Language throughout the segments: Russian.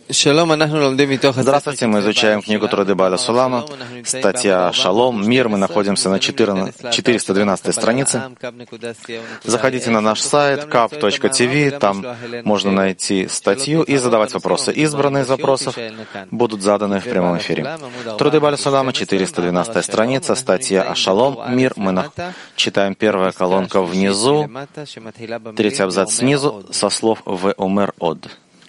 Здравствуйте, мы изучаем книгу Труды Бааля Сулама, статья «Шалом», «Мир». Мы находимся на 412 странице. Заходите на наш сайт kap.tv, там можно найти статью и задавать вопросы. Избранные из вопросов будут заданы в прямом эфире. Труды Бааля Сулама, 412 страница, статья «Шалом», «Мир». Мы читаем первая колонка внизу, третий абзац снизу, со слов «Ве омер од».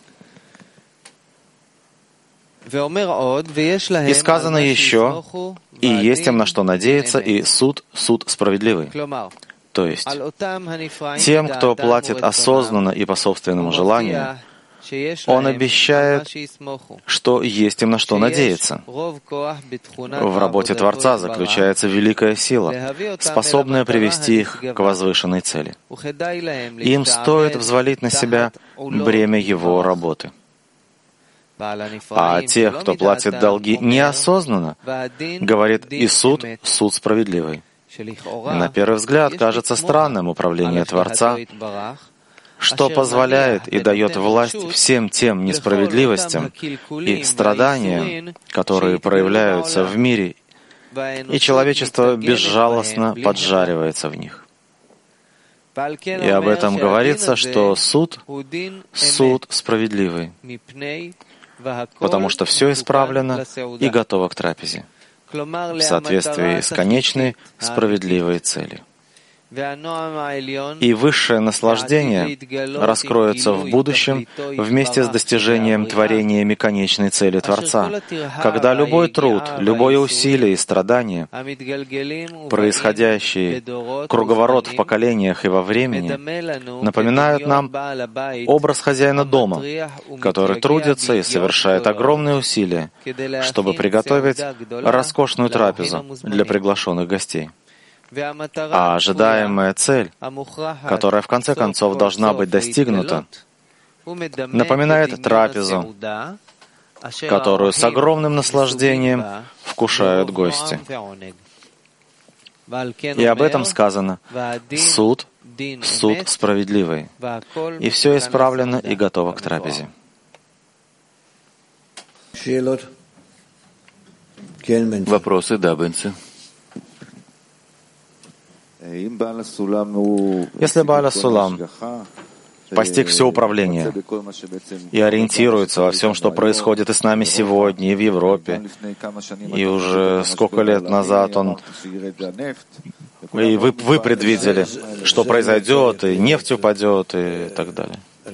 И сказано еще, и есть им на что надеяться, и суд справедливый. То есть, тем, кто платит осознанно и по собственному желанию, он обещает, что есть им на что надеяться. В работе Творца заключается великая сила, способная привести их к возвышенной цели. Им стоит взвалить на себя бремя его работы. А тех, кто платит долги неосознанно, говорит и суд справедливый. На первый взгляд кажется странным управление Творца, что позволяет и дает власть всем тем несправедливостям и страданиям, которые проявляются в мире, и человечество безжалостно поджаривается в них. И об этом говорится, что суд справедливый, потому что все исправлено и готово к трапезе, в соответствии с конечной справедливой целью. И высшее наслаждение раскроется в будущем вместе с достижением творениями конечной цели Творца, когда любой труд, любое усилие и страдание, происходящие круговорот в поколениях и во времени, напоминают нам образ хозяина дома, который трудится и совершает огромные усилия, чтобы приготовить роскошную трапезу для приглашенных гостей. А ожидаемая цель, которая в конце концов должна быть достигнута, напоминает трапезу, которую с огромным наслаждением вкушают гости. И об этом сказано «Суд справедливый», и все исправлено и готово к трапезе. Вопросы, да, Бенси? Если Бааля Сулам постиг все управление и ориентируется во всем, что происходит и с нами сегодня, и в Европе, и уже сколько лет назад и вы предвидели, что произойдет, и нефть упадет, и так далее.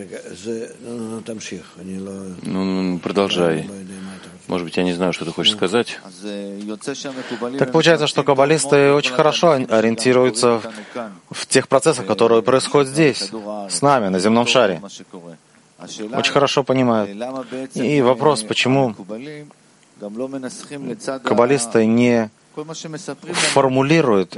Продолжай. Может быть, я не знаю, что ты хочешь сказать. Так получается, что каббалисты очень хорошо ориентируются в тех процессах, которые происходят здесь, с нами, на земном шаре. Очень хорошо понимают. И вопрос, почему каббалисты не формулируют,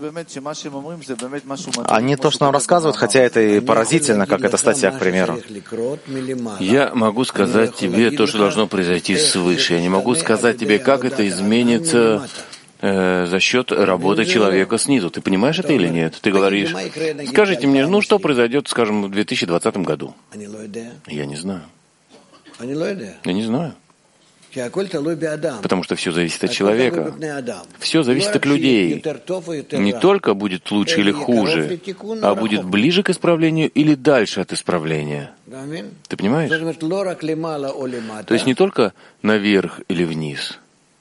они то, что нам рассказывают, хотя это и поразительно, как эта статья, к примеру. Я могу сказать тебе то, что должно произойти свыше. Я не могу сказать тебе, как это изменится за счет работы человека снизу. Ты понимаешь это или нет? Ты говоришь, скажите мне, что произойдет, скажем, в 2020 году? Я не знаю. Я не знаю. Потому что все зависит от человека. Все зависит от людей. Не только будет лучше или хуже, а будет ближе к исправлению или дальше от исправления. Ты понимаешь? То есть не только наверх или вниз,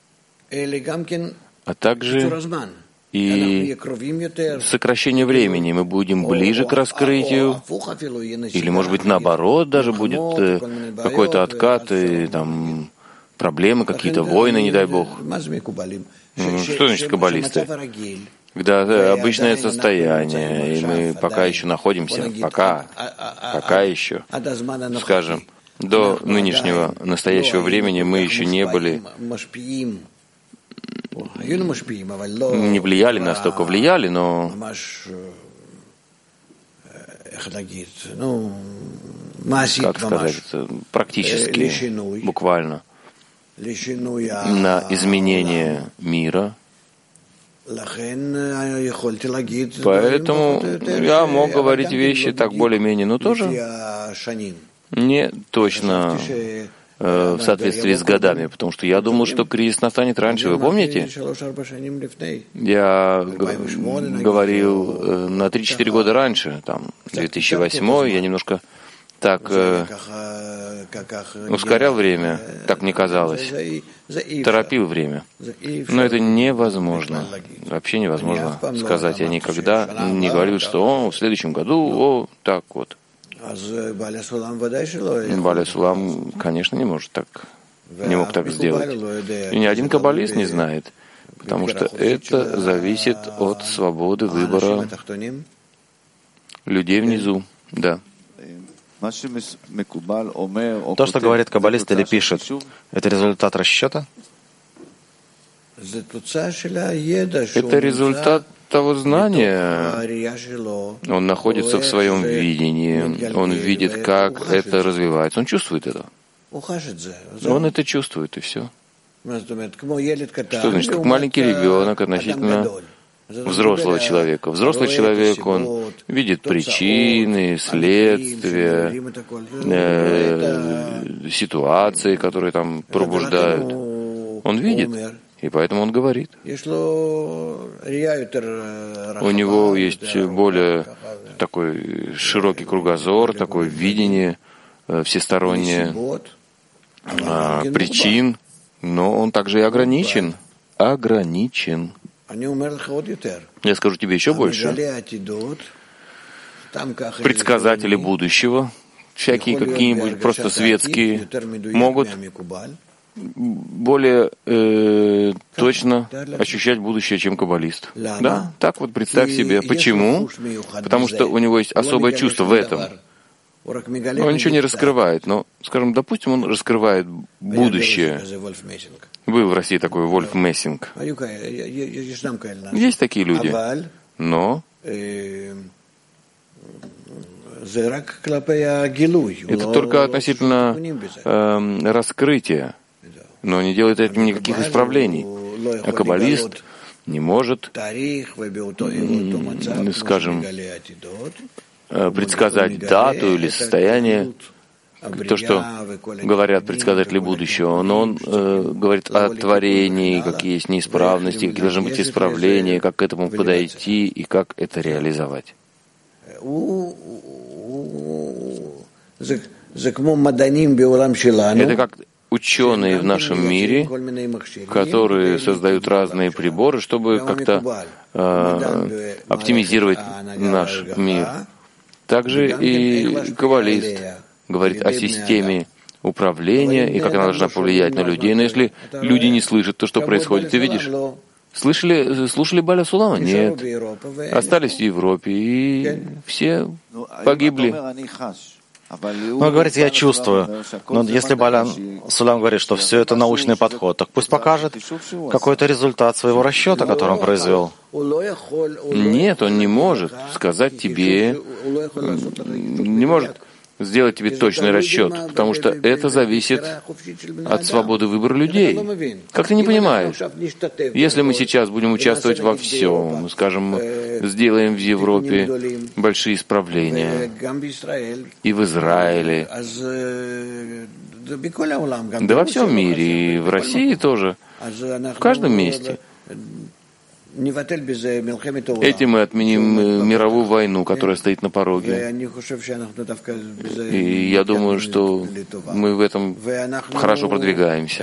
а также и сокращение времени. Мы будем ближе к раскрытию, или, может быть, наоборот, даже будет какой-то откат и там проблемы какие-то, войны, не дай Бог. Что значит каббалисты? Когда обычное состояние, и мы пока еще находимся, пока еще, скажем, до нынешнего настоящего времени мы еще не были, не влияли, настолько влияли, но как сказать, практически, буквально, на изменение мира. Поэтому я мог говорить вещи так более-менее, но тоже не точно в соответствии с годами, потому что я думал, что кризис настанет раньше. Вы помните? Я говорил на 3-4 года раньше, там, 2008, я немножко так ускорял время, так мне казалось, торопил время. Но это невозможно, вообще невозможно сказать. Я никогда не говорил, что в следующем году, так вот. Баля Сулам, конечно, не мог так сделать. И ни один каббалист не знает, потому что это зависит от свободы выбора людей внизу. Да. То, что говорит каббалист или пишет, это результат расчета? Это результат того знания. Он находится в своем видении. Он видит, как это развивается. Он чувствует это. Он это чувствует, и все. Что значит, как маленький ребенок относительно взрослого человека. Взрослый человек, он видит причины, следствия, ситуации, которые там пробуждают. Он видит, и поэтому он говорит. У него есть более такой широкий кругозор, такое видение всестороннее причин, но он также и ограничен. Я скажу тебе еще больше. Предсказатели будущего, всякие какие-нибудь просто светские, могут более точно ощущать будущее, чем каббалист. Да, так вот представь себе. Почему? Потому что у него есть особое чувство в этом. Он ничего не раскрывает, но, скажем, допустим, он раскрывает будущее. Был в России такой Вольф Мессинг. Есть такие люди, но это только относительно раскрытия, но не делает этим никаких исправлений. А каббалист не может, скажем, предсказать дату или состояние, то, что говорят предсказатели будущего, но он говорит о творении, какие есть неисправности, какие должны быть исправления, как к этому подойти и как это реализовать. Это как ученые в нашем мире, которые создают разные приборы, чтобы как-то оптимизировать наш мир. Также и каббалист говорит о системе управления и как она должна повлиять на людей. Но если люди не слышат то, что происходит, ты видишь? Слушали Баля Сулама? Нет. Остались в Европе, и все погибли. Он говорит, я чувствую. Но если Баля Сулам говорит, что все это научный подход, так пусть покажет какой-то результат своего расчета, который он произвел. Нет, он не может сказать тебе, не может сделать тебе точный расчет, потому что это зависит от свободы выбора людей. Как ты не понимаешь? Если мы сейчас будем участвовать во всем, скажем, сделаем в Европе большие исправления, и в Израиле, да во всем мире, и в России тоже, в каждом месте. Этим мы отменим мировую войну, которая стоит на пороге. И я думаю, что мы в этом хорошо продвигаемся.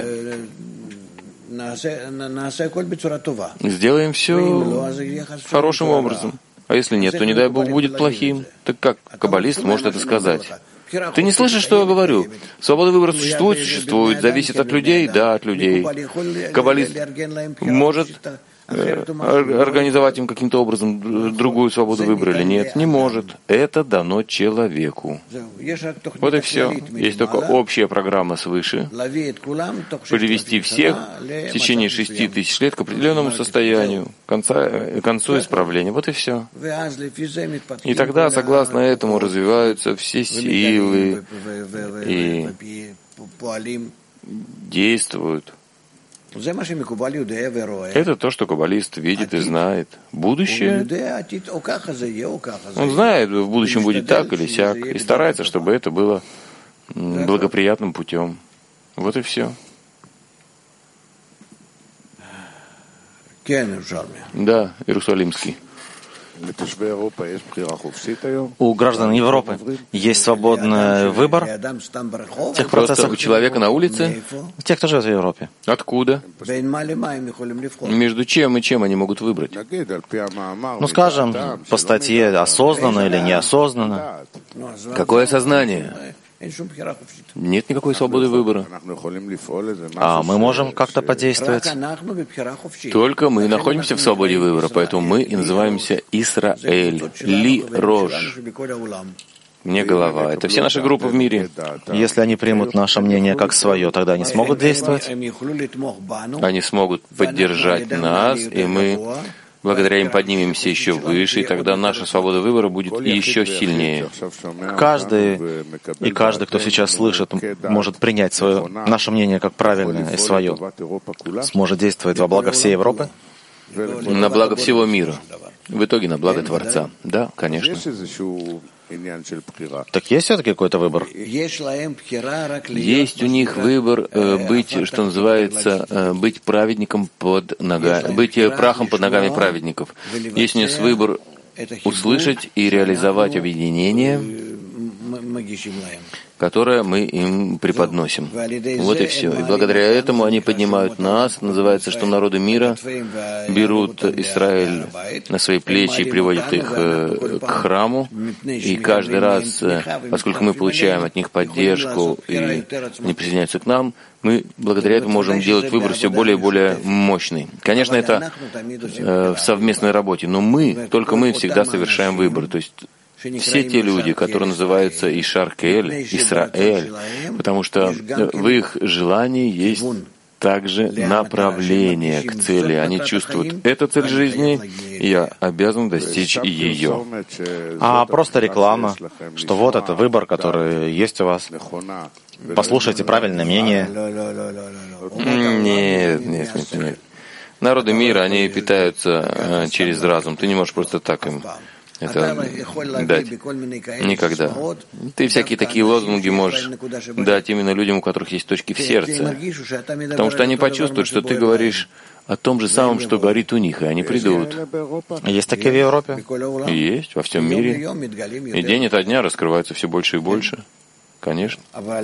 Сделаем все хорошим образом. А если нет, то, не дай Бог, будет плохим. Так как каббалист может это сказать? Ты не слышишь, что я говорю? Свобода выбора существует, зависит от людей? Да, от людей. Каббалист может организовать им каким-то образом другую свободу выбора или нет? Не может. Это дано человеку. Вот и все. Есть только общая программа свыше. Привести всех в течение 6000 лет к определенному состоянию, к концу исправления. Вот и все. И тогда, согласно этому, развиваются все силы и действуют. Это то, что каббалист видит и знает. Будущее. Он знает, в будущем будет так или сяк, и старается, чтобы это было благоприятным путем. Вот и все. Да, Иерусалимский. У граждан Европы есть свободный выбор в тех процессах. У человека на улице? Тех, кто живет в Европе. Откуда? Между чем и чем они могут выбрать? Ну, скажем, по статье осознанно или неосознанно. Какое сознание? Нет никакой свободы выбора. А мы можем как-то подействовать. Только мы находимся в свободе выбора, поэтому мы и называемся Исраэль. Ли Рож. Мне голова. Это все наши группы в мире. Если они примут наше мнение как свое, тогда они смогут действовать. Они смогут поддержать нас, и мы благодаря им поднимемся еще выше, и тогда наша свобода выбора будет еще сильнее. Каждый, кто сейчас слышит, может принять наше мнение как правильное и свое, сможет действовать во благо всей Европы? На благо всего мира. В итоге на благо Творца. Да, конечно. Так есть все-таки какой-то выбор? Есть у них выбор быть, что называется, быть праведником под ногами, быть прахом под ногами праведников. Есть у них выбор услышать и реализовать объединение, которое мы им преподносим. Вот и все. И благодаря этому они поднимают нас. Называется, что народы мира берут Израиль на свои плечи и приводят их к храму. И каждый раз, поскольку мы получаем от них поддержку и они присоединяются к нам, мы благодаря этому можем делать выбор все более и более мощный. Конечно, это в совместной работе, но только мы всегда совершаем выбор. То есть все те люди, которые называются Ишар-Кель, Исраэль, потому что в их желании есть также направление к цели. Они чувствуют, это цель жизни, и я обязан достичь ее. А просто реклама, что вот это выбор, который есть у вас. Послушайте правильное мнение. Нет. Народы мира, они питаются через разум. Ты не можешь просто так им это дать. Никогда. Ты всякие такие лозунги можешь дать именно людям, у которых есть точки в сердце. Потому что они почувствуют, что ты говоришь о том же самом, что горит у них, и они придут. Есть такие в Европе? Есть, во всем мире. И день ото дня раскрывается все больше и больше. Конечно.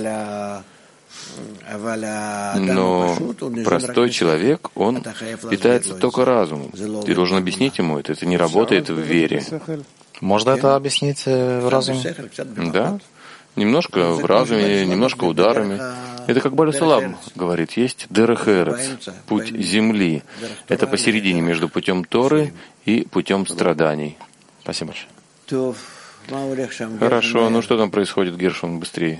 Но простой человек, он питается только разумом. Ты должен объяснить ему это. Это не работает в вере. Можно это объяснить в разуме? Да. Немножко в разуме, немножко ударами. Это как Бааль Салам говорит, есть Дерех Эрец, путь земли. Это посередине между путем Торы и путем страданий. Спасибо большое. Хорошо, ну что там происходит, Гершон, быстрее?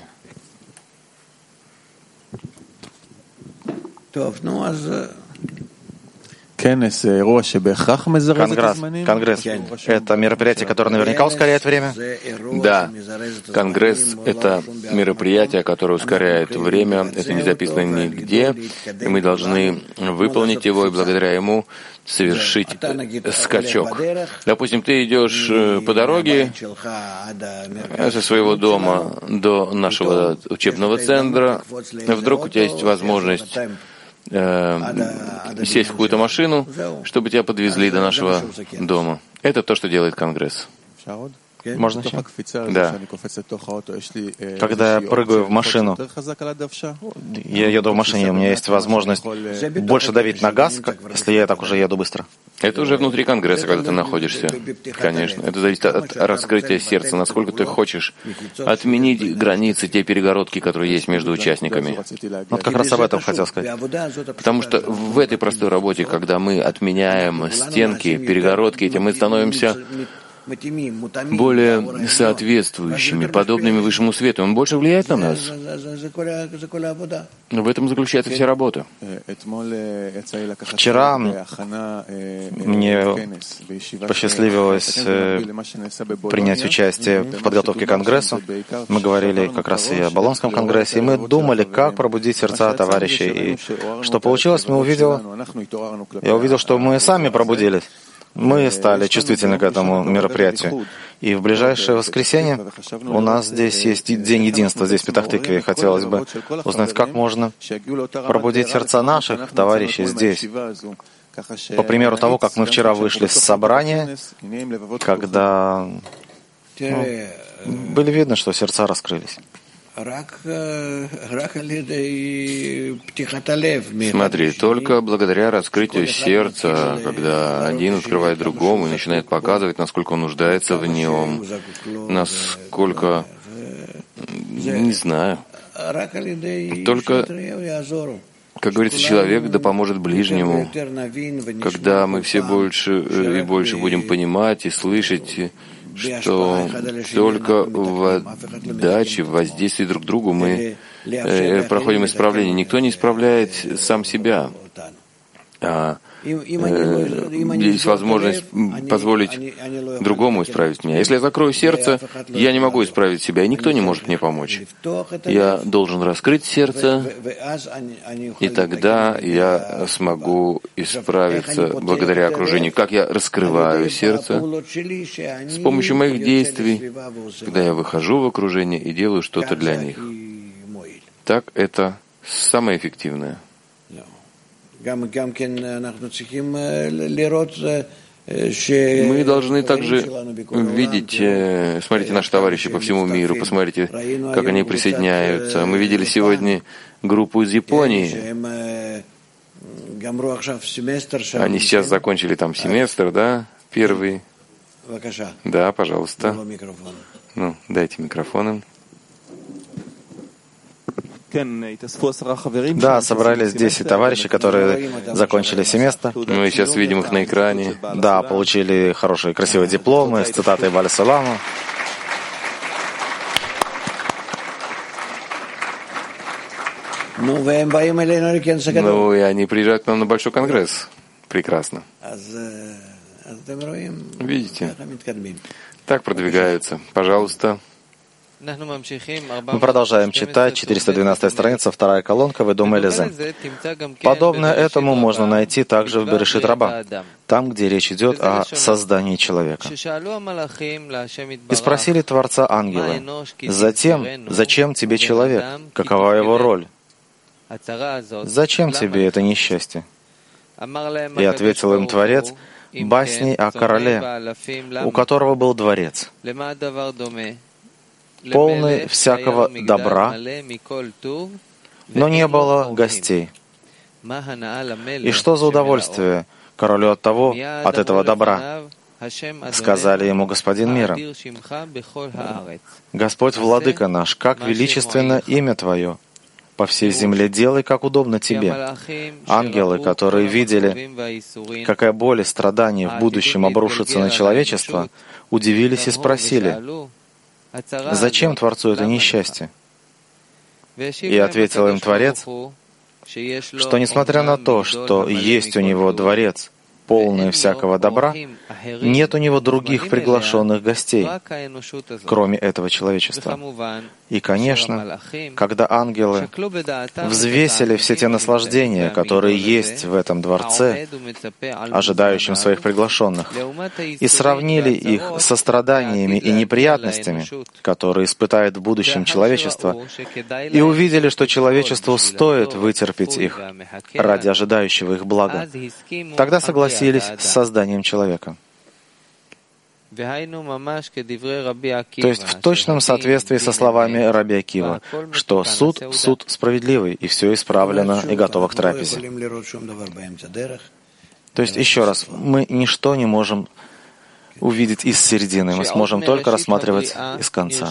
Конгресс — это мероприятие, которое наверняка ускоряет время? Да, Конгресс — это мероприятие, которое ускоряет время, это не записано нигде, и мы должны выполнить его, и благодаря ему совершить скачок. Допустим, ты идешь по дороге со своего дома до нашего учебного центра, вдруг у тебя есть возможность сесть в какую-то машину, чтобы тебя подвезли до нашего дома. Это то, что делает Конгресс. Можно еще? Да. Когда я прыгаю в машину, я еду в машине, у меня есть возможность больше давить на газ, если я так уже еду быстро. Это уже внутри Конгресса, когда ты находишься. Конечно. Это зависит от раскрытия сердца, насколько ты хочешь отменить границы, те перегородки, которые есть между участниками. Вот как раз об этом хотел сказать. Потому что в этой простой работе, когда мы отменяем стенки, перегородки, этим мы становимся более соответствующими, подобными высшему свету. Он больше влияет на нас. В этом заключается вся работа. Вчера мне посчастливилось принять участие в подготовке к Конгрессу. Мы говорили как раз и о Болонском конгрессе, и мы думали, как пробудить сердца товарищей. И что получилось, я увидел, что мы сами пробудились. Мы стали чувствительны к этому мероприятию. И в ближайшее воскресенье у нас здесь есть День единства, здесь в Петах-Тикве. Хотелось бы узнать, как можно пробудить сердца наших товарищей здесь. По примеру того, как мы вчера вышли с собрания, когда были видно, что сердца раскрылись. Смотри, только благодаря раскрытию сердца, когда один открывает другому и начинает показывать, насколько он нуждается в нем, насколько, не знаю, только, как говорится, человек да поможет ближнему, когда мы все больше и больше будем понимать и слышать, что только в отдаче, в воздействии друг к другу мы проходим исправление. Никто не исправляет сам себя. Есть возможность позволить другому исправить меня. Если я закрою сердце, я не могу исправить себя, и никто не может мне помочь. Я должен раскрыть сердце, и тогда я смогу исправиться благодаря окружению. Как я раскрываю сердце? С помощью моих действий, когда я выхожу в окружение и делаю что-то для них. Так это самое эффективное. Мы должны также видеть, смотрите, наши товарищи по всему миру, посмотрите, как они присоединяются. Мы видели сегодня группу из Японии. Они сейчас закончили там семестр, да, первый. Да, пожалуйста. Ну, дайте микрофон им. Да, собрались 10 товарищей, которые закончили семестр. Мы сейчас видим их на экране. Да, получили хорошие, красивые дипломы с цитатой Баля Салама. Ну, и они приезжают к нам на большой конгресс. Прекрасно. Видите? Так продвигаются. Пожалуйста. Мы продолжаем читать. 412 страница, вторая колонка, «Ведоме лезе». Подобное этому можно найти также в Берешит Раба, там, где речь идет о создании человека. «И спросили Творца ангелы, зачем тебе человек? Какова его роль? Зачем тебе это несчастье?» И ответил им Творец басней о короле, у которого был дворец, полный всякого добра, но не было гостей. И что за удовольствие королю от этого добра? Сказали ему господин мира: Господь, владыка наш, как величественно имя Твое! По всей земле делай, как удобно Тебе. Ангелы, которые видели, какая боль и страдания в будущем обрушатся на человечество, удивились и спросили: зачем Творцу это несчастье? И ответил им Творец, что несмотря на то, что есть у него дворец, полный всякого добра, нет у него других приглашенных гостей, кроме этого человечества. И, конечно, когда ангелы взвесили все те наслаждения, которые есть в этом дворце, ожидающем своих приглашенных, и сравнили их со страданиями и неприятностями, которые испытает в будущем человечество, и увидели, что человечеству стоит вытерпеть их ради ожидающего их блага, тогда согласились с созданием человека. То есть в точном соответствии со словами Раби Акива, что суд справедливый, и все исправлено и готово к трапезе. То есть, еще раз, мы ничто не можем увидеть из середины, мы сможем только рассматривать из конца.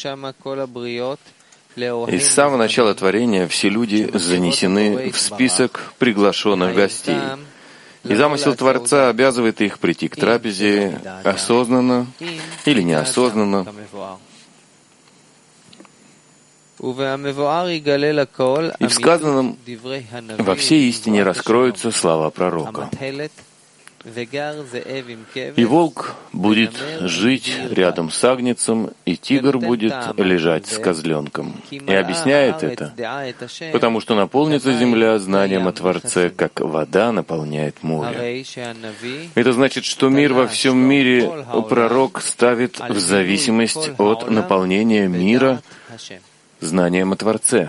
И с самого начала творения все люди занесены в список приглашенных гостей. И замысел Творца обязывает их прийти к трапезе осознанно или неосознанно. И в сказанном во всей истине раскроются слова пророка. И волк будет жить рядом с агнцем, и тигр будет лежать с козленком. И объясняет это, потому что наполнится земля знанием о Творце, как вода наполняет море. Это значит, что мир во всем мире пророк ставит в зависимость от наполнения мира знанием о Творце.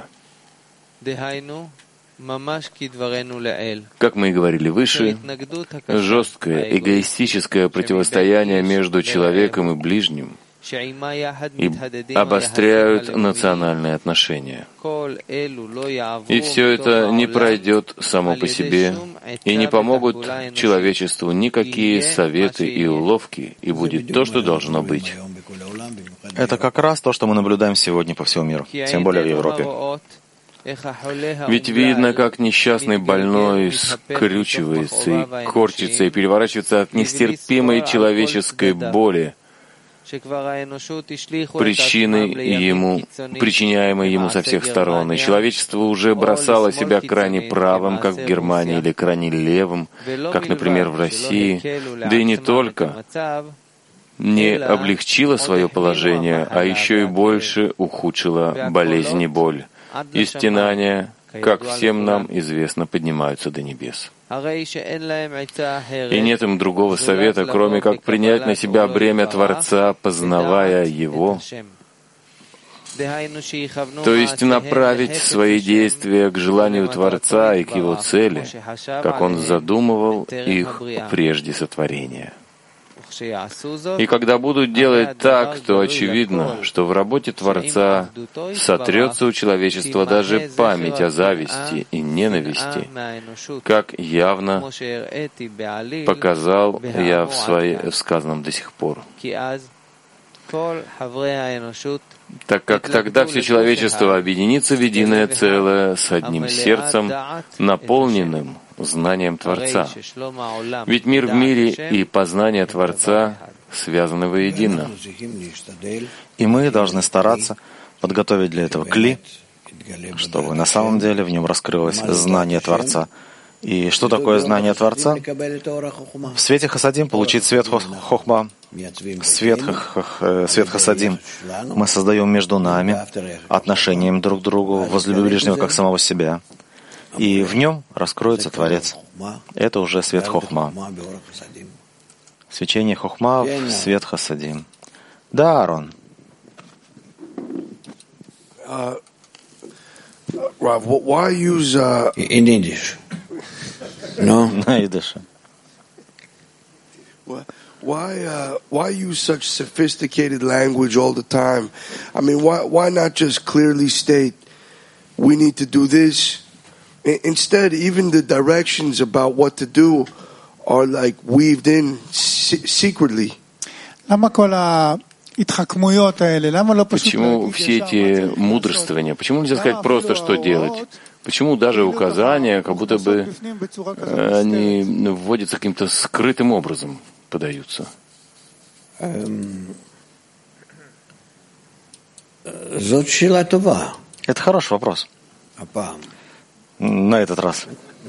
Как мы и говорили выше, жесткое эгоистическое противостояние между человеком и ближним обостряют национальные отношения. И все это не пройдет само по себе, и не помогут человечеству никакие советы и уловки, и будет то, что должно быть. Это как раз то, что мы наблюдаем сегодня по всему миру, тем более в Европе. Ведь видно, как несчастный больной скрючивается и корчится и переворачивается от нестерпимой человеческой боли, причиняемой ему со всех сторон. И человечество уже бросало себя крайне правым, как в Германии, или крайне левым, как, например, в России, да и не только, не облегчило свое положение, а еще и больше ухудшило болезнь и боль. И стенания, как всем нам известно, поднимаются до небес. И нет им другого совета, кроме как принять на себя бремя Творца, познавая Его, то есть направить свои действия к желанию Творца и к Его цели, как Он задумывал их прежде сотворения. И когда будут делать так, то очевидно, что в работе Творца сотрется у человечества даже память о зависти и ненависти, как явно показал я в сказанном до сих пор. Так как тогда все человечество объединится в единое целое с одним сердцем, наполненным знанием Творца. Ведь мир в мире и познание Творца связаны воедино. И мы должны стараться подготовить для этого кли, чтобы на самом деле в нем раскрылось знание Творца. И что такое знание Творца? В свете Хасадим получить свет Хохма, свет Хасадим. Мы создаем между нами отношением друг к другу, возлюби ближнего как самого себя. И в нем раскроется Творец. Это уже свет Хохма. Свечение Хохма в свет Хасадим. Да, Аарон. Rav, why use in English? No. На идыше. Why use such sophisticated language all the time? I mean, why not just clearly state we need to do this? Instead, even the directions about what to do are like weaved in secretly. Почему все эти мудрствования? Почему нельзя сказать просто, что делать? Почему даже указания, как будто бы они вводятся каким-то скрытым образом, подаются? Это хороший вопрос. На этот раз.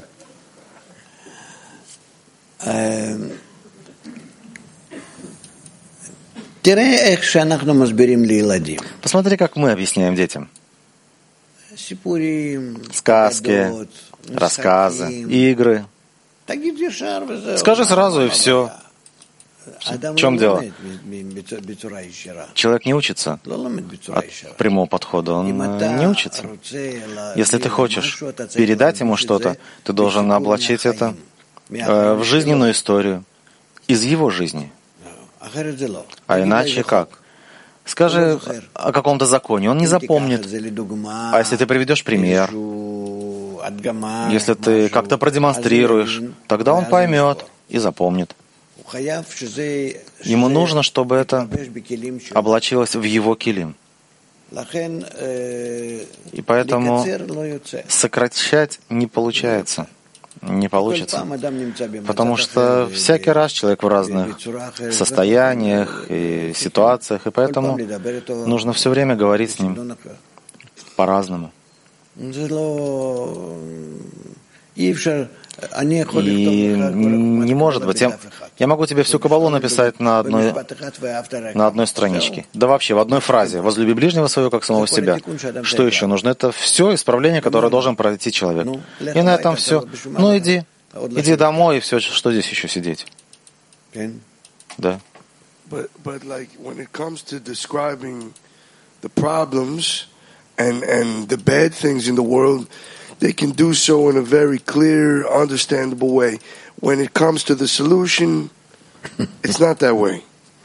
Посмотри, как мы объясняем детям. Сказки, рассказы, игры. Скажи сразу и все. В чем дело? Человек не учится от прямого подхода, он не учится. Если ты хочешь передать ему что-то, ты должен облачить это в жизненную историю, из его жизни. А иначе как? Скажи о каком-то законе, он не запомнит. А если ты приведешь пример, если ты как-то продемонстрируешь, тогда он поймет и запомнит. Ему нужно, чтобы это облачилось в его килим. И поэтому сокращать не получается. Не получится. Потому что всякий раз человек в разных состояниях и ситуациях, и поэтому нужно все время говорить с ним по-разному. И не может быть. Я могу тебе всю Кабалу написать на одной страничке. Да вообще, в одной фразе. Возлюби ближнего своего, как самого себя. Что еще нужно? Это все исправление, которое должен пройти человек. И на этом все. Ну иди. Иди домой, и все, что здесь еще сидеть. Да. But like when it comes to describing the problems and the bad things in the world, they can do so in a very clear, understandable way. When it comes to the solution, it's not that way.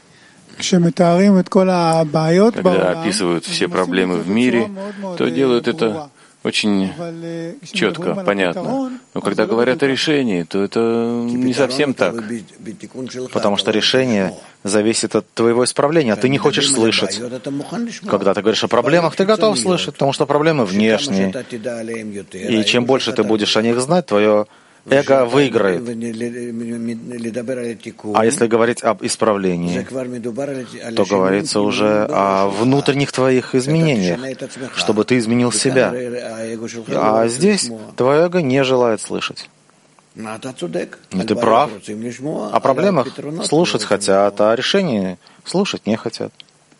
Когда описывают все проблемы в мире, то делают это очень четко, понятно. Но когда говорят о решении, то это не совсем так. Потому что решение зависит от твоего исправления, а ты не хочешь слышать. Когда ты говоришь о проблемах, ты готов слышать, потому что проблемы внешние. И чем больше ты будешь о них знать, твое эго выиграет. А если говорить об исправлении, то говорится уже о внутренних твоих изменениях, чтобы ты изменил себя. А здесь твое эго не желает слышать. Но ты прав. О проблемах слушать хотят, а о решении слушать не хотят.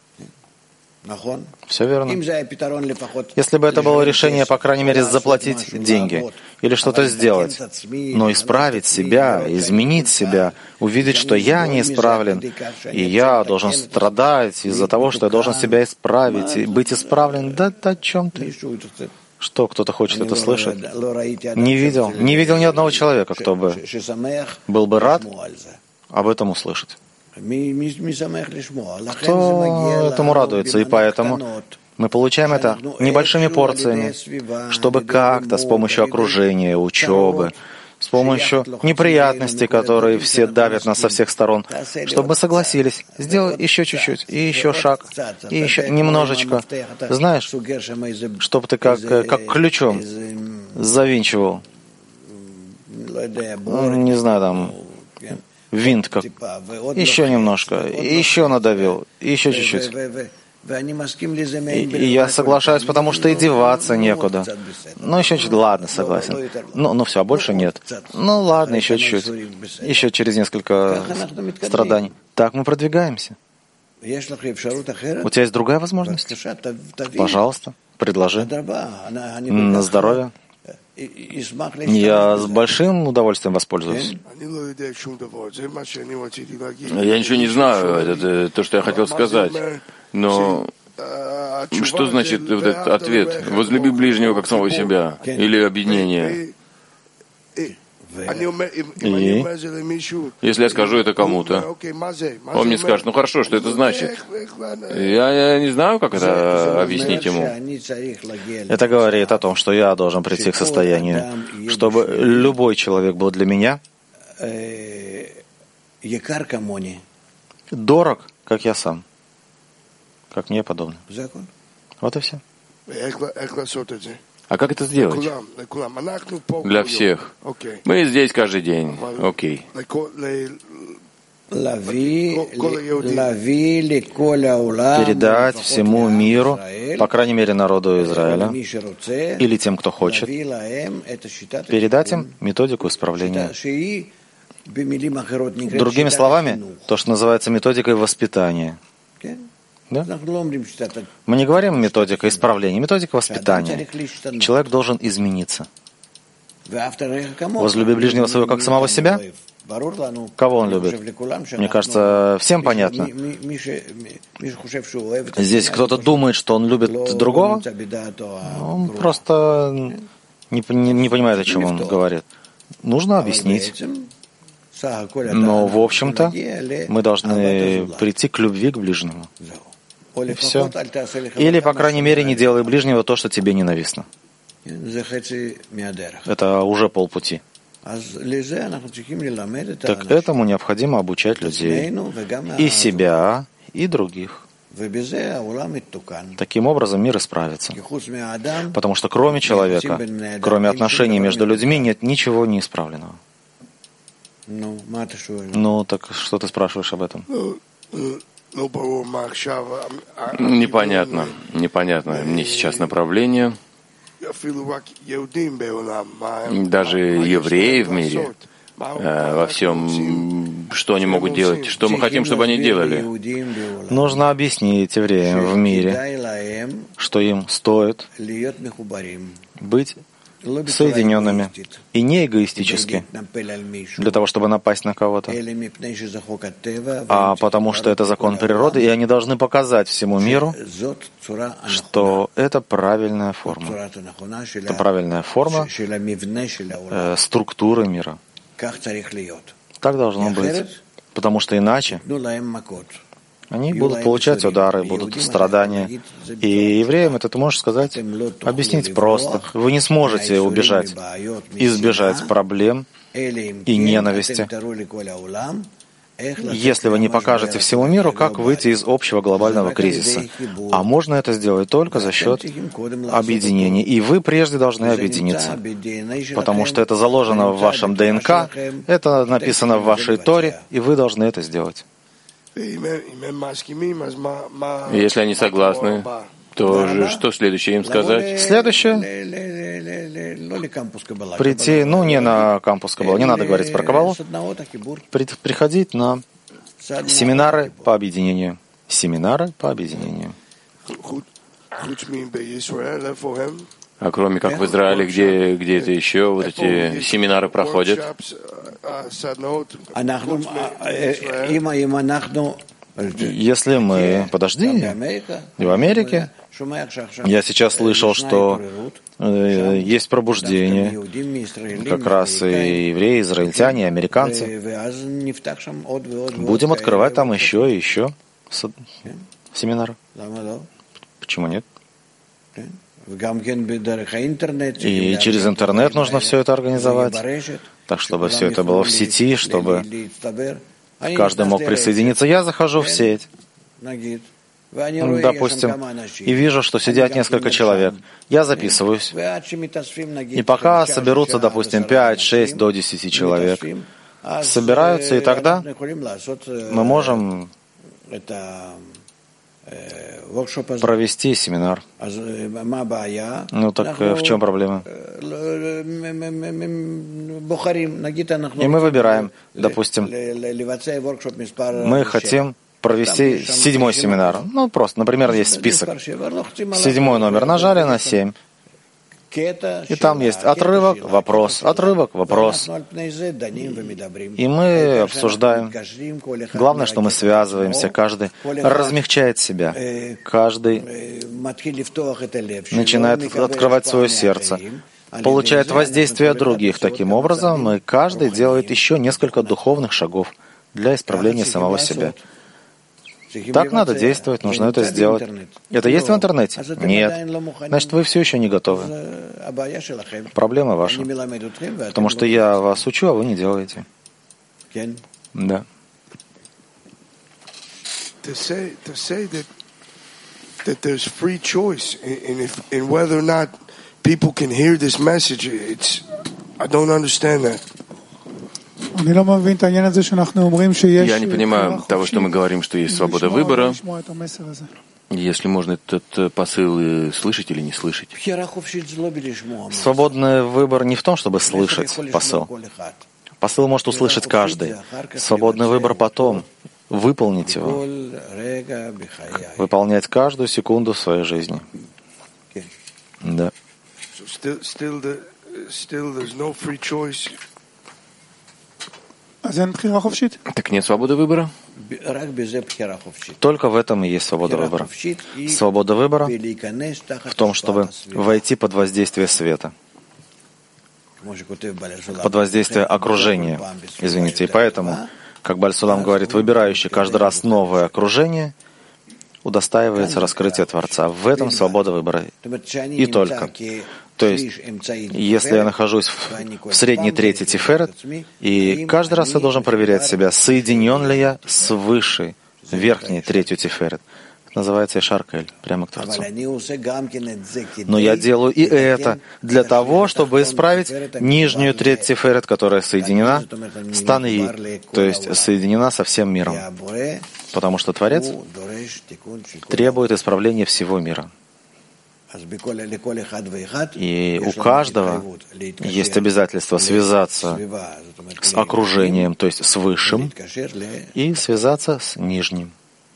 Все верно. Если бы это было решение, по крайней мере, заплатить деньги или что-то сделать, но исправить себя, изменить себя, увидеть, что я не исправлен, и я должен страдать из-за того, что я должен себя исправить и быть исправлен, да о чем ты? Что кто-то хочет это слышать? Не видел ни одного человека, кто бы был бы рад об этом услышать. Кто этому радуется, и поэтому мы получаем это небольшими порциями, чтобы как-то с помощью окружения, учебы, с помощью неприятностей, которые все давят нас со всех сторон, чтобы мы согласились, сделай еще чуть-чуть, и еще шаг, и еще немножечко. Знаешь, чтобы ты как ключом завинчивал, не знаю, там, винт как. Еще немножко, еще надавил, еще чуть-чуть. И я соглашаюсь, потому что и деваться некуда. Ну, еще чуть, ладно, согласен. Ну все, а больше нет. Ну, ладно, еще чуть-чуть. Еще через несколько страданий. Так мы продвигаемся. У тебя есть другая возможность? Пожалуйста, предложи. На здоровье. Я с большим удовольствием воспользуюсь. Я ничего не знаю, это то, что я хотел сказать. Но что значит вот этот ответ? Возлюби ближнего, как самого себя. Или объединение. И если я скажу это кому-то, он мне скажет, ну хорошо, что это значит? Я не знаю, как это объяснить ему. Это говорит о том, что я должен прийти к состоянию, чтобы любой человек был для меня дорог, как я сам, как мне подобно. Вот и все. А как это сделать? Для всех. Мы здесь каждый день. Окей. Передать всему миру, по крайней мере народу Израиля, или тем, кто хочет, передать им методику исправления. Другими словами, то, что называется методикой воспитания. Да? Мы не говорим методика исправления, методика воспитания. Человек должен измениться. Возлюби ближнего своего как самого себя. Кого он любит? Мне кажется, всем понятно. Здесь кто-то думает, что он любит другого. Он просто не понимает, о чем он говорит. Нужно объяснить. Но, в общем-то, мы должны прийти к любви к ближнему. И все. Или, по крайней мере, не делай ближнего то, что тебе ненавистно. Это уже полпути. Так этому необходимо обучать людей. И себя, и других. Таким образом мир исправится. Потому что кроме человека, кроме отношений между людьми, нет ничего неисправленного. Ну, так что ты спрашиваешь об этом? Непонятно мне сейчас направление. даже евреи в мире, во всем, что они могут делать, что мы хотим, чтобы они делали. Нужно объяснить евреям в мире, что им стоит быть соединенными и не эгоистически, для того, чтобы напасть на кого-то, а потому что это закон природы, и они должны показать всему миру, что это правильная форма. Это правильная форма структуры мира. Так должно быть, потому что иначе они будут получать удары, будут страдания. И евреям это ты можешь сказать, объяснить просто. Вы не сможете избежать проблем и ненависти, если вы не покажете всему миру, как выйти из общего глобального кризиса. А можно это сделать только за счет объединения. И вы прежде должны объединиться, потому что это заложено в вашем ДНК, это написано в вашей Торе, и вы должны это сделать. Если они согласны, то что следующее им сказать? Следующее — прийти, не на кампус Каббалы, не надо говорить про Каббалу, приходить на семинары по объединению. Семинары по объединению. А кроме как в Израиле, где это еще вот эти семинары проходят? Если мы... Подожди, и в Америке я сейчас слышал, что есть пробуждение, как раз и евреи, и израильтяне, и американцы. Будем открывать там еще и еще семинары. Почему нет? И через интернет нужно все это организовать, так чтобы все это было в сети, чтобы каждый мог присоединиться. Я захожу в сеть, допустим, и вижу, что сидят несколько человек. Я записываюсь. И пока соберутся, допустим, 5, 6 до 10 человек, собираются, и тогда мы можем провести семинар. Так в чем проблема? И мы выбираем, допустим, мы хотим провести 7-й семинар. Просто, например, есть список. 7-й номер нажали на 7. И там есть отрывок, вопрос, отрывок, вопрос. И мы обсуждаем. Главное, что мы связываемся, каждый размягчает себя. Каждый начинает открывать свое сердце, получает воздействие других. Таким образом, каждый делает еще несколько духовных шагов для исправления самого себя. Так надо действовать, нужно это сделать. Это есть в интернете? Нет. Значит, вы все еще не готовы. Проблема ваша. Потому что я вас учу, а вы не делаете. Да. Я не понимаю того, что мы говорим, что есть свобода выбора, если можно этот посыл слышать или не слышать. Свободный выбор не в том, чтобы слышать посыл. Посыл может услышать каждый. Свободный выбор потом. Выполнить его. Выполнять каждую секунду в своей жизни. Да. Так нет свободы выбора? Только в этом и есть свобода выбора. Свобода выбора в том, чтобы войти под воздействие света, под воздействие окружения. Извините, и поэтому, как Бааль Сулам говорит, выбирающий каждый раз новое окружение удостаивается раскрытия Творца. В этом свобода выбора. И только. То есть, если я нахожусь в средней трети Тиферет, и каждый раз я должен проверять себя, соединен ли я с высшей, верхней третью Тиферет. Это называется Ишар-Кель, прямо к Творцу. Но я делаю и это для того, чтобы исправить нижнюю треть Тиферет, которая соединена с Таньи, то есть соединена со всем миром. Потому что Творец требует исправления всего мира. И у каждого есть обязательство связаться с окружением, то есть с высшим, и связаться с нижним.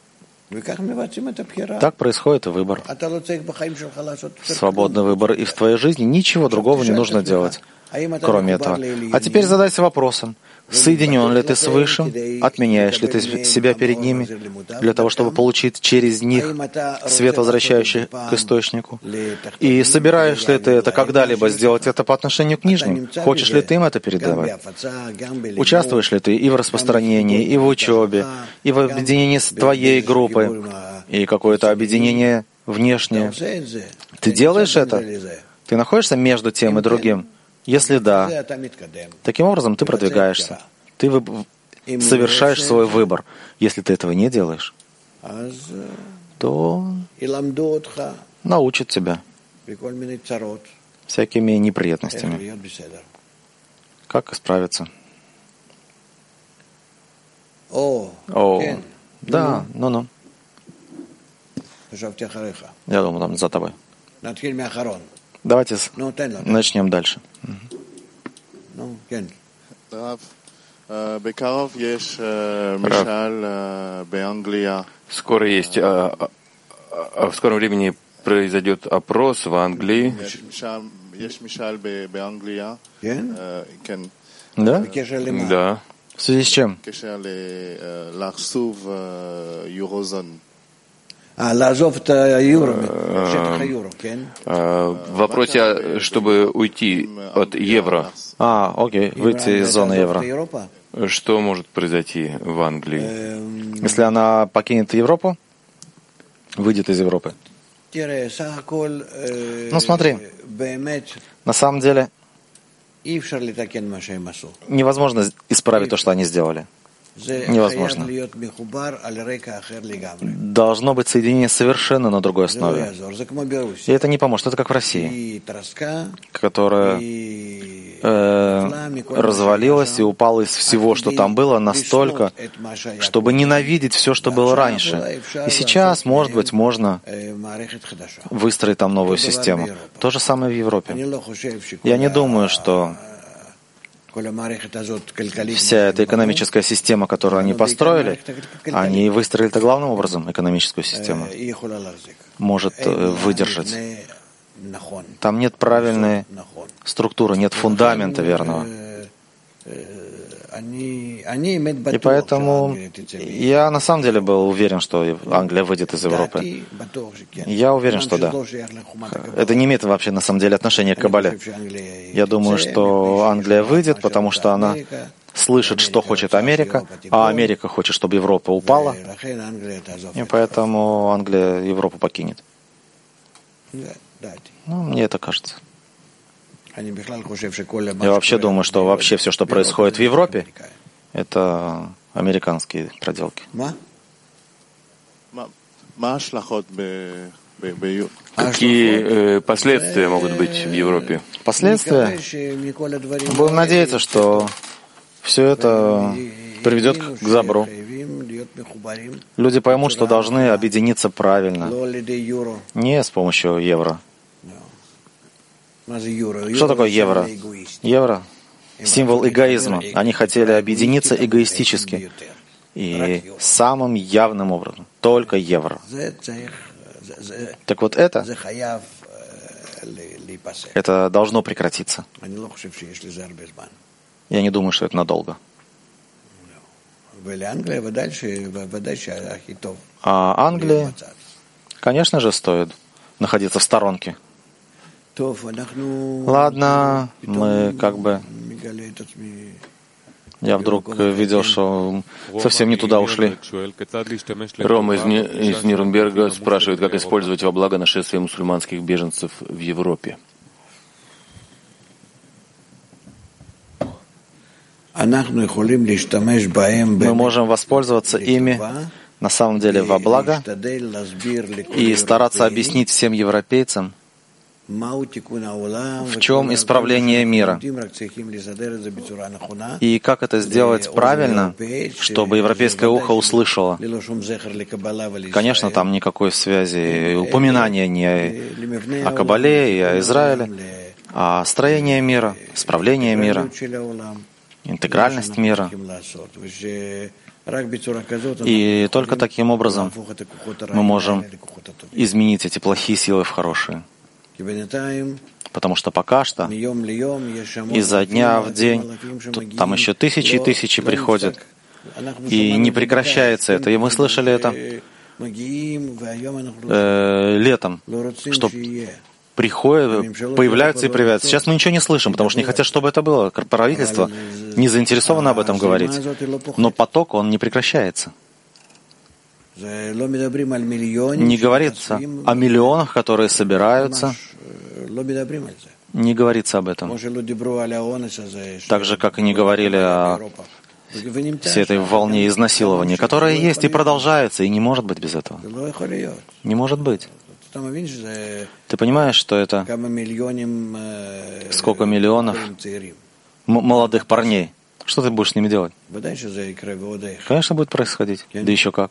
Так происходит выбор. Свободный выбор. И в твоей жизни ничего другого не нужно делать, кроме этого. А теперь задайся вопросом. Соединен ли ты с Высшим? Отменяешь ли ты себя перед ними для того, чтобы получить через них свет, возвращающий к источнику? И собираешь ли ты это когда-либо сделать это по отношению к нижним? Хочешь ли ты им это передавать? Участвуешь ли ты и в распространении, и в учебе, и в объединении с твоей группой, и какое-то объединение внешнее? Ты делаешь это? Ты находишься между тем и другим? Если да, таким образом ты продвигаешься, ты совершаешь свой выбор. Если ты этого не делаешь, то научат тебя всякими неприятностями. Как исправиться? Да, ну. Я думаю, там за тобой. Давайте начнем дальше. Скоро есть, в скором времени произойдет опрос в Англии. Да? Да. В связи с чем? В вопросе, чтобы уйти от евро. Окей, выйти из зоны евро. Что может произойти в Англии? Если она покинет Европу, выйдет из Европы. Ну смотри, на самом деле невозможно исправить то, что они сделали. Невозможно. Должно быть соединение совершенно на другой основе. И это не поможет. Это как в России, которая развалилась и упала из всего, что там было, настолько, чтобы ненавидеть все, что было раньше. И сейчас, может быть, можно выстроить там новую систему. То же самое в Европе. Я не думаю, что вся эта экономическая система, которую они построили, они выстроили так главным образом экономическую систему, может выдержать. Там нет правильной структуры, нет фундамента верного. И поэтому я на самом деле был уверен, что Англия выйдет из Европы. Я уверен, что да. Это не имеет вообще на самом деле отношения к Кабале. Я думаю, что Англия выйдет, потому что она слышит, что хочет Америка, а Америка хочет, чтобы Европа упала, и поэтому Англия Европу покинет. Мне это кажется. Я вообще думаю, что вообще все, что происходит в Европе, это американские проделки. Какие последствия могут быть в Европе? Последствия? Будем надеяться, что все это приведет к добру. Люди поймут, что должны объединиться правильно, не с помощью евро. Что такое евро? Евро — символ эгоизма. Они хотели объединиться эгоистически. И самым явным образом. Только евро. Так вот это должно прекратиться. Я не думаю, что это надолго. А Англии, конечно же, стоит находиться в сторонке. Ладно, мы я вдруг видел, что совсем не туда ушли. Рома из Нюрнберга спрашивает, как использовать во благо нашествие мусульманских беженцев в Европе. Мы можем воспользоваться ими на самом деле во благо и стараться объяснить всем европейцам, В чем исправление мира? И как это сделать правильно, чтобы европейское ухо услышало? Конечно, там никакой связи, упоминания не о Кабале и о Израиле, а строение мира, исправление мира, интегральность мира. И только таким образом мы можем изменить эти плохие силы в хорошие. Потому что пока что изо дня в день там еще тысячи и тысячи приходят. И не прекращается это. И мы слышали это летом, что приходят, появляются и проявляются. Сейчас мы ничего не слышим, потому что не хотят, чтобы это было. Правительство не заинтересовано об этом говорить. Но поток, он не прекращается. Не говорится о миллионах, которые собираются. Не говорится об этом. Так же, как и не говорили о всей этой волне изнасилования, которая есть и продолжается, и не может быть без этого. Не может быть. Ты понимаешь, что это сколько миллионов молодых парней? Что ты будешь с ними делать? Конечно, будет происходить. Да еще как.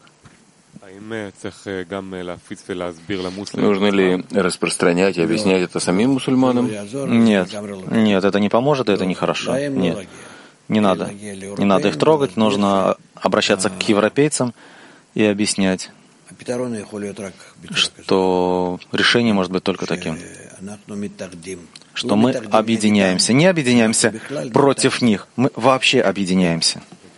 Нужно ли распространять и объяснять это самим мусульманам? Нет, это не поможет, и это нехорошо. Нет, не надо. Не надо их трогать, нужно обращаться к европейцам и объяснять, что решение может быть только таким, что мы объединяемся. Не объединяемся против них, мы вообще объединяемся.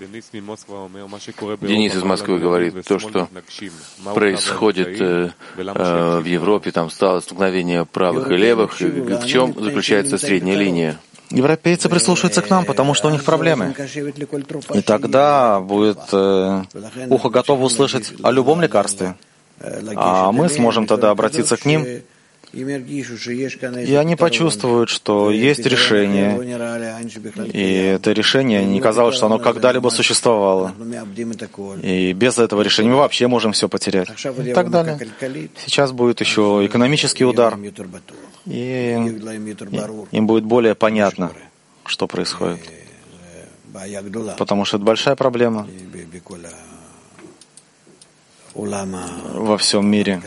Денис из Москвы говорит, то, что происходит в Европе, там стало столкновение правых и левых, в чем заключается средняя линия? Европейцы прислушаются к нам, потому что у них проблемы. И тогда будет ухо готово услышать о любом лекарстве. А мы сможем тогда обратиться к ним, и они почувствуют, что есть решение, и это решение не казалось, что оно когда-либо существовало. И без этого решения мы вообще можем все потерять. И так далее. Сейчас будет еще экономический удар, и им будет более понятно, что происходит. Потому что это большая проблема во всем мире.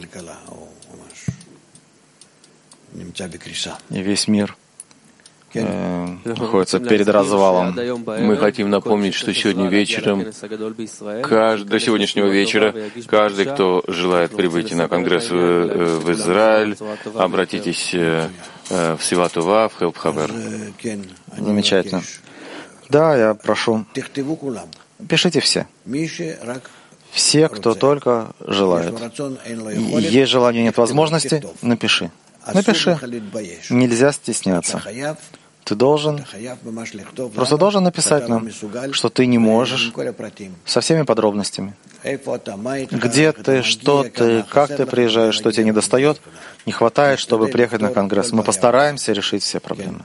И весь мир находится перед развалом. Мы хотим напомнить, что сегодня вечером, до сегодняшнего вечера, каждый, кто желает прибыть на конгресс в Израиль, обратитесь в Сиватува, в Хелп-Хабер. Замечательно. Да, я прошу. Пишите все. Все, кто только желает. Есть желание, нет возможности, напиши. Напиши. Нельзя стесняться. Ты просто должен написать нам, что ты не можешь, со всеми подробностями. Где ты, что ты, как ты приезжаешь, что тебе недостает, не хватает, чтобы приехать на конгресс. Мы постараемся решить все проблемы.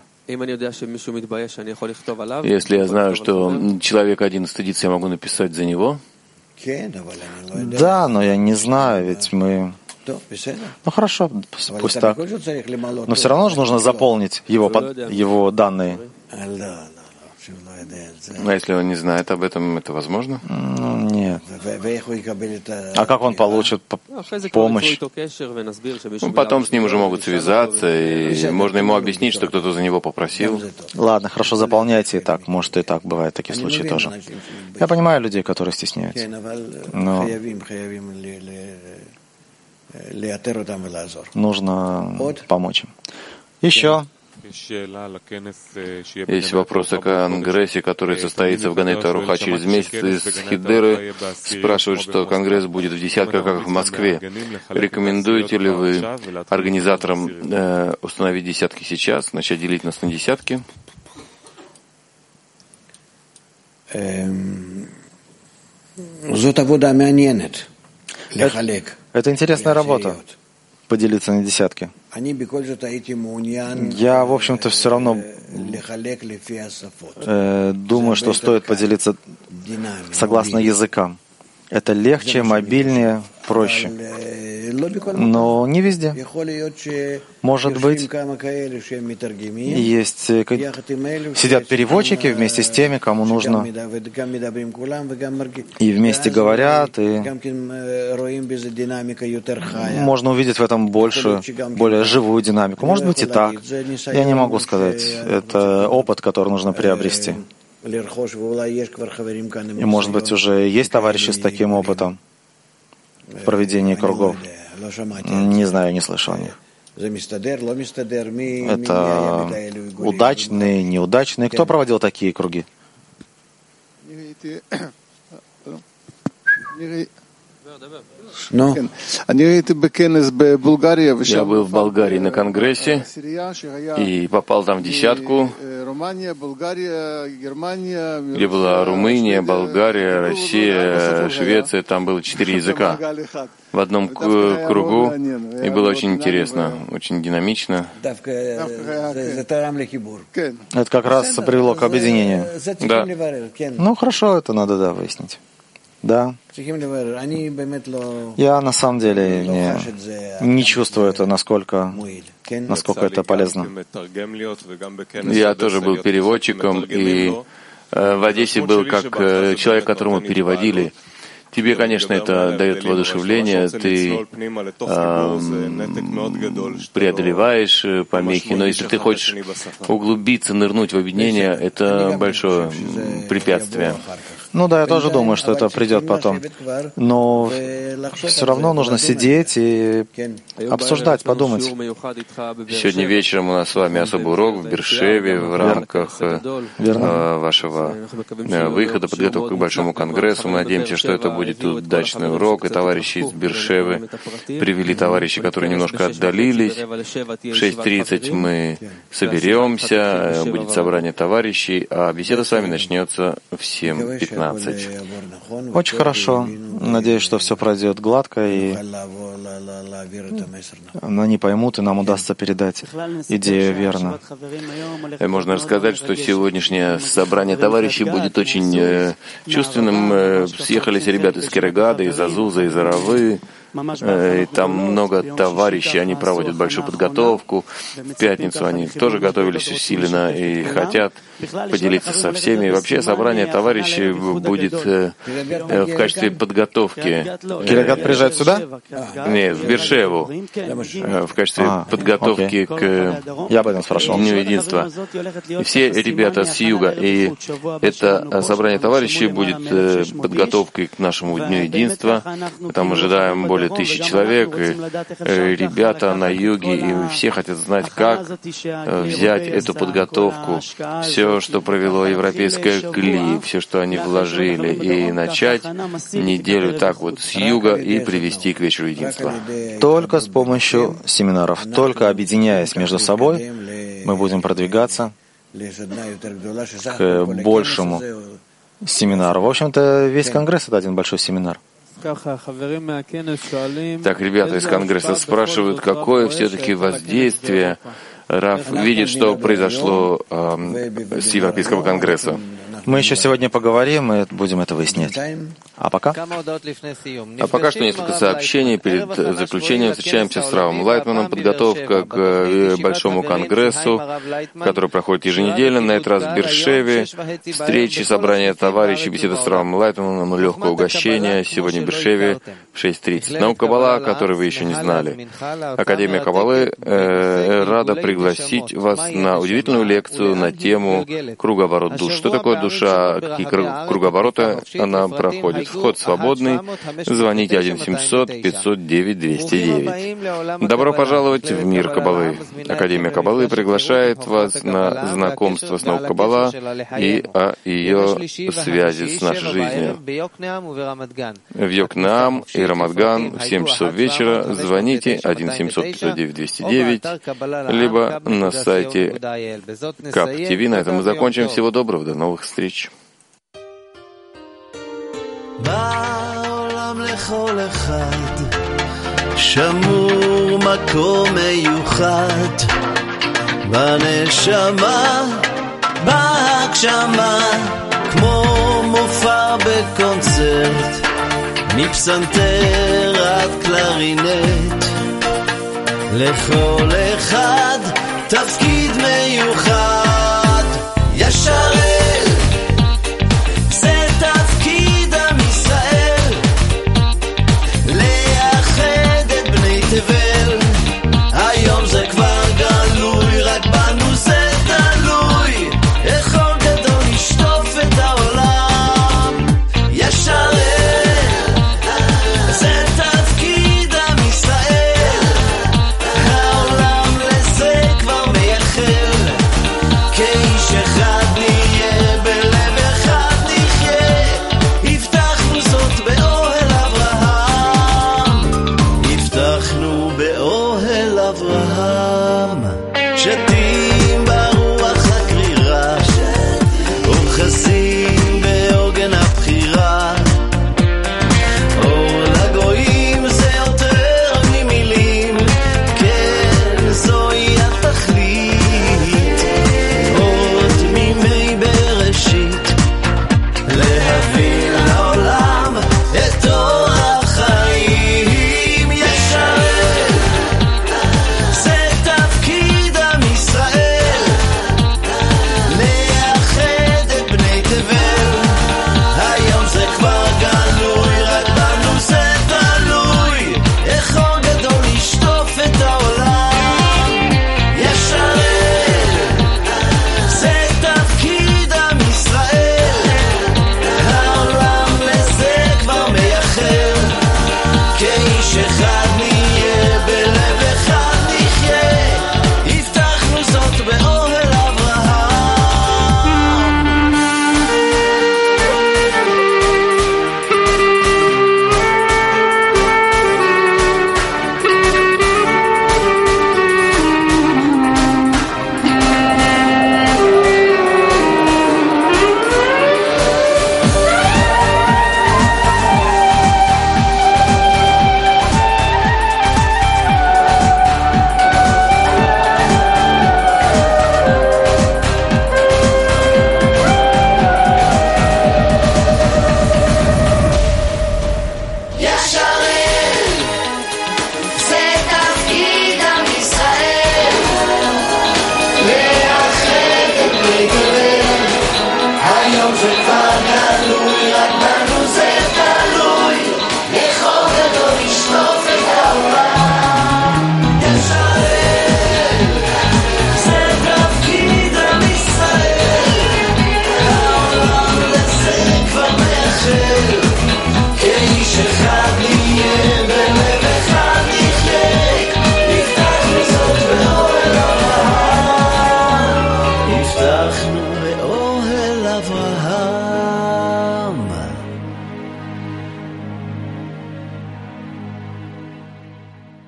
Если я знаю, что человек один стыдится, я могу написать за него? Да, но я не знаю, ведь мы... Ну хорошо, пусть так. Но все равно же нужно заполнить его данные. А если он не знает об этом, это возможно? Нет. А как он получит помощь? Потом с ним уже могут связаться, и можно ему объяснить, что кто-то за него попросил. Ладно, хорошо, заполняйте и так. Может, и так бывают такие случаи тоже. Я понимаю людей, которые стесняются. Но нужно помочь им. Еще. Есть вопрос о конгрессе, который состоится в Ганет-Аруха через месяц. Из Хидеры спрашивают, что конгресс будет в десятках, как в Москве. Рекомендуете ли вы организаторам установить десятки сейчас, начать делить нас на десятки? Это интересная работа. Поделиться на десятки. Я, в общем-то, все равно думаю, что стоит поделиться согласно языкам. Это легче, мобильнее, проще. но не везде. Может быть, есть сидят переводчики вместе с теми, кому нужно, и вместе говорят, и можно увидеть в этом более живую динамику. Может быть и так. Я не могу сказать. Это опыт, который нужно приобрести. И, может быть, уже есть товарищи с таким опытом в проведении кругов. Не знаю, не слышал о них. Это удачные, неудачные. Кто проводил такие круги? Я был в Болгарии на конгрессе и попал там в десятку, где была Румыния, Болгария, Россия, Швеция. Там было 4 языка в одном кругу, и было очень интересно, очень динамично. Это как раз привело к объединению. Да. Ну хорошо, это надо выяснить. Да. Я на самом деле не чувствую это, насколько это полезно. Я тоже был переводчиком, и в Одессе был как человек, которому переводили. Тебе, конечно, это дает воодушевление, ты преодолеваешь помехи, но если ты хочешь углубиться, нырнуть в объединение, это большое препятствие. Ну да, я тоже думаю, что это придет потом. Но все равно нужно сидеть и обсуждать, подумать. Сегодня вечером у нас с вами особый урок в Бершеве в рамках вашего выхода, подготовки к Большому конгрессу. Мы надеемся, что это будет удачный урок. И товарищи из Бершевы привели товарищей, которые немножко отдалились. В 6:30 мы соберемся, будет собрание товарищей, а беседа с вами начнется в 7:15. Очень хорошо. Надеюсь, что все пройдет гладко, и они поймут, и нам удастся передать идею верно. Можно рассказать, что сегодняшнее собрание товарищей будет очень чувственным. Съехались ребята из Кирегада, из Азуза, из Аравы. И там много товарищей, они проводят большую подготовку. В пятницу они тоже готовились усиленно и хотят поделиться со всеми. И вообще собрание товарищей будет в качестве подготовки. Кирегат приезжает сюда? Нет, в Бершеву. В качестве подготовки к Я об этом спрашивал. Дню единства. И все ребята с юга. И это собрание товарищей будет подготовкой к нашему Дню единства. Там ожидаем более 1000 человек, и ребята на юге, и все хотят знать, как взять эту подготовку, все, что провело европейское КЛИ, все, что они вложили, и начать неделю так вот с юга и привести к вечеру единства. Только с помощью семинаров, только объединяясь между собой, мы будем продвигаться к большему семинару. В общем-то, весь конгресс — это один большой семинар. Так, ребята из Конгресса спрашивают, какое все-таки воздействие Раф видит, что произошло с Европейского Конгресса. Мы еще сегодня поговорим и будем это выяснять. А пока что несколько сообщений перед заключением. Встречаемся с Равом Лайтманом. Подготовка к Большому конгрессу, который проходит еженедельно, на этот раз в Бершеве. Встречи, собрания товарищей, беседа с Равом Лайтманом, легкое угощение. Сегодня в Бершеве в 6:30. Наука Каббала, который вы еще не знали. Академия Каббалы рада пригласить вас на удивительную лекцию на тему «Круговорот душ». Что такое душа? Какие круговороты она проходит? Вход свободный. Звоните 1-700-509-209. Добро пожаловать в мир Каббалы. Академия Каббалы приглашает вас на знакомство с наукой Каббала и о ее связи с нашей жизнью. В Йокнеам и Рамадган в 7 часов вечера звоните 1-700-509-209, либо на сайте КАП-ТВ. На этом мы закончим. Всего доброго. До новых встреч. בעולם לכל אחד שמור מקום מיוחד בנשמה, בהגשמה, כמו מופע בקונצרט מפסנתר אחד קלרינט, לכל אחד תפקיד